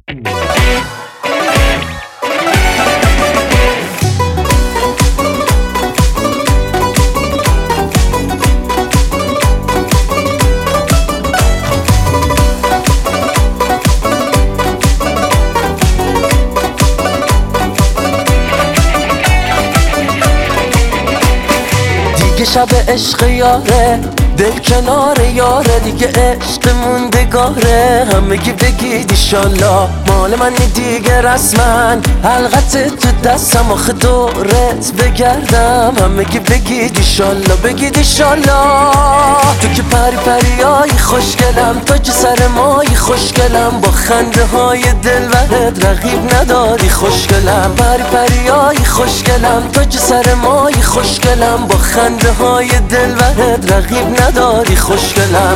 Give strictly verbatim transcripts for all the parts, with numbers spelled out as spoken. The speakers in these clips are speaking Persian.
دیگه شب عشق یاره، دل کنار یاره، دیگه عشق موندگاره. همگی بگید ایشالله مال منی دیگه رسما، حلقت تو دستم آخه دورت بگردم. همگی بگید ایشالله، بگید ایشالله. تو که پری پریایی خوشگلم، تو که سر مایی خوشگلم، با خنده های دلبرت رقیب نداری خوشگلم. پری پریایی خوشگلم، تو که سر مایی خوشگلم، با خنده های دلبرت رقیب نداری خوشگلم.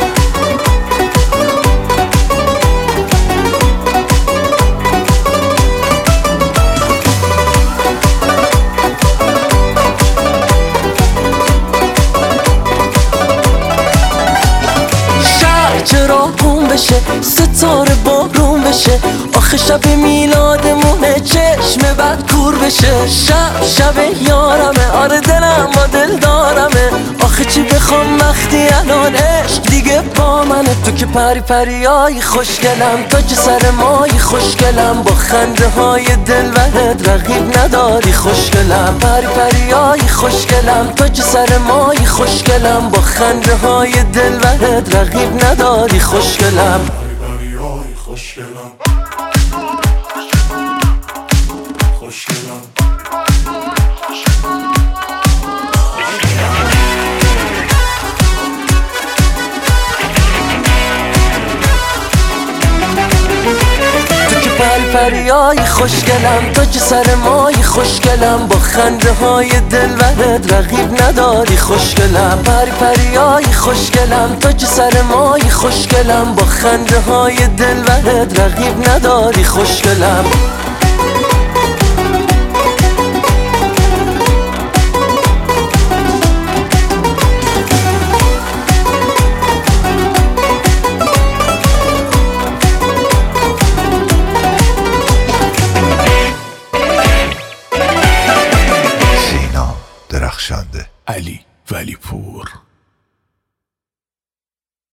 چرا بوم بشه، ستاره بارون بشه، آخه شب میلادمونه چشم بد کور بشه. شب شب یارمه، آره دلم با دل دارمه، آخه چی بخوام وقتی الان عشق دیگه با منه. تو که پری پریایی خوشگلم، تو که سر مایی خوشگلم، با خنده های دلبرت رقیب نداری خوشگلم. پری پریایی خوشگلم، تو که سر مایی خوشگلم، با خنده های دلبرت رقیب نداری خوشگلم. پریپریای خوشگلم خوشگلم. پری پریای خوشگلم، تو که سر مایی خوشگلم، با خنده های دلبرت رقیب نداری خوشگلم. پری پریای خوشگلم، تو که سر مایی خوشگلم، با خنده های دلبرت رقیب نداری خوشگلم.